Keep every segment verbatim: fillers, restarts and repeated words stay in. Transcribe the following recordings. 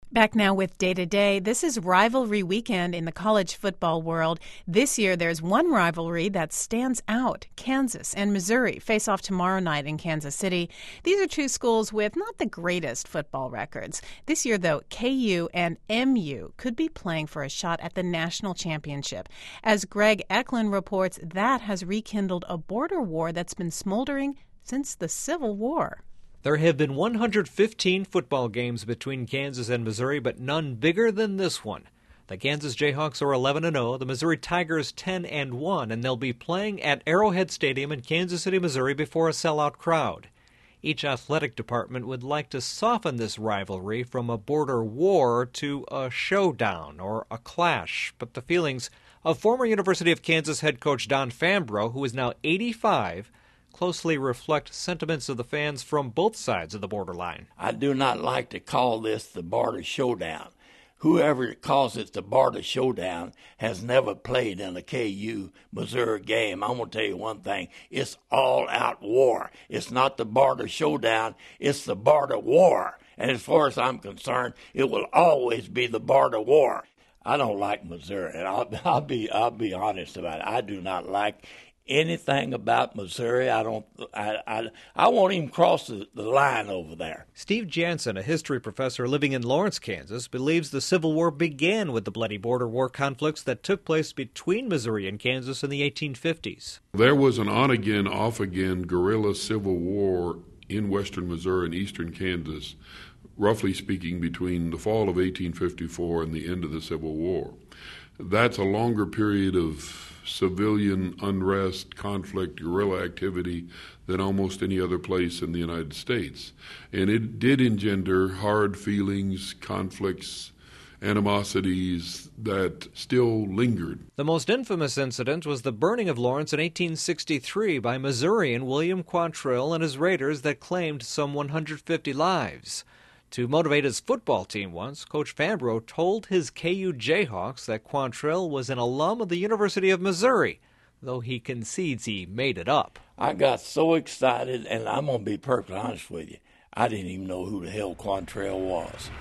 Back now with Day to Day. This is rivalry weekend in the college football world. This year, there's one rivalry that stands out. Kansas and Missouri face off tomorrow night in Kansas City. These are two schools with not the greatest football records. This year, though, K U and M U could be playing for a shot at the national championship. As Greg Eklund reports, that has rekindled a border war that's been smoldering since the Civil War. There have been one hundred fifteen football games between Kansas and Missouri, but none bigger than this one. The Kansas Jayhawks are eleven and oh, the Missouri Tigers ten and one, and they'll be playing at Arrowhead Stadium in Kansas City, Missouri before a sellout crowd. Each athletic department would like to soften this rivalry from a border war to a showdown or a clash, but the feelings of former University of Kansas head coach Don Fambrough, who is now eighty-five, closely reflect sentiments of the fans from both sides of the borderline. I do not like to call this the border showdown. Whoever calls it the border showdown has never played in a K U Missouri game. I'm going to tell you one thing. It's all-out war. It's not the border showdown. It's the border war. And as far as I'm concerned, it will always be the border war. I don't like Missouri, and I'll, I'll be I'll be honest about it. I do not like anything about Missouri. I don't. I. I, I won't even cross the, the line over there. Steve Jansen, a history professor living in Lawrence, Kansas, believes the Civil War began with the bloody border war conflicts that took place between Missouri and Kansas in the eighteen fifties. There was an on-again, off-again guerrilla civil war in western Missouri and eastern Kansas, roughly speaking, between the fall of eighteen fifty-four and the end of the Civil War. That's a longer period of civilian unrest, conflict, guerrilla activity than almost any other place in the United States. And it did engender hard feelings, conflicts, animosities that still lingered. The most infamous incident was the burning of Lawrence in eighteen sixty-three by Missourian William Quantrill and his raiders that claimed some one hundred fifty lives. To motivate his football team once, Coach Fambrough told his K U Jayhawks that Quantrill was an alum of the University of Missouri, though he concedes he made it up. I got so excited, and I'm going to be perfectly honest with you, I didn't even know who the hell Quantrill was.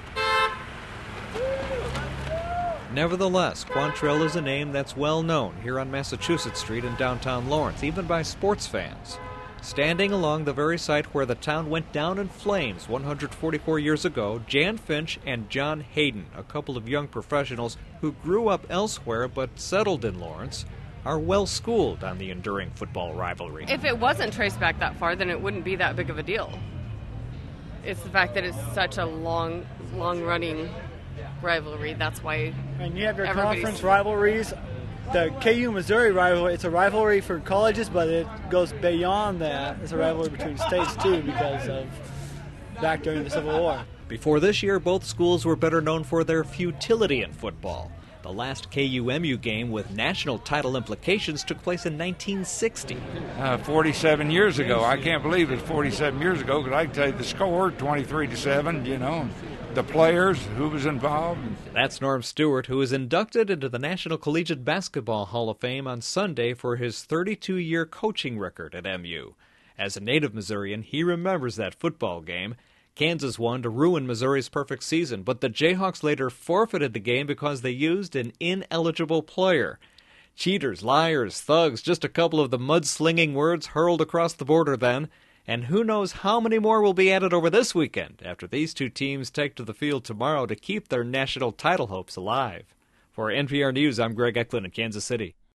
Nevertheless, Quantrill is a name that's well known here on Massachusetts Street in downtown Lawrence, even by sports fans. Standing along the very site where the town went down in flames one hundred forty-four years ago, Jan Finch and John Hayden, a couple of young professionals who grew up elsewhere but settled in Lawrence, are well-schooled on the enduring football rivalry. If it wasn't traced back that far, then it wouldn't be that big of a deal. It's the fact that it's such a long, long-running rivalry. That's why. And you have your conference rivalries. The K U Missouri rivalry, it's a rivalry for colleges, but it goes beyond that. It's a rivalry between states, too, because of back during the Civil War. Before this year, both schools were better known for their futility in football. The last K U M U game with national title implications took place in nineteen sixty. Uh, forty-seven years ago. I can't believe it's forty-seven years ago, because I can tell you the score, twenty-three to seven, you know. The players, who was involved. That's Norm Stewart, who was inducted into the National Collegiate Basketball Hall of Fame on Sunday for his thirty-two-year coaching record at M U. As a native Missourian, he remembers that football game. Kansas won to ruin Missouri's perfect season, but the Jayhawks later forfeited the game because they used an ineligible player. Cheaters, liars, thugs, just a couple of the mudslinging words hurled across the border then. And who knows how many more will be added over this weekend after these two teams take to the field tomorrow to keep their national title hopes alive. For N P R News, I'm Greg Eklund in Kansas City.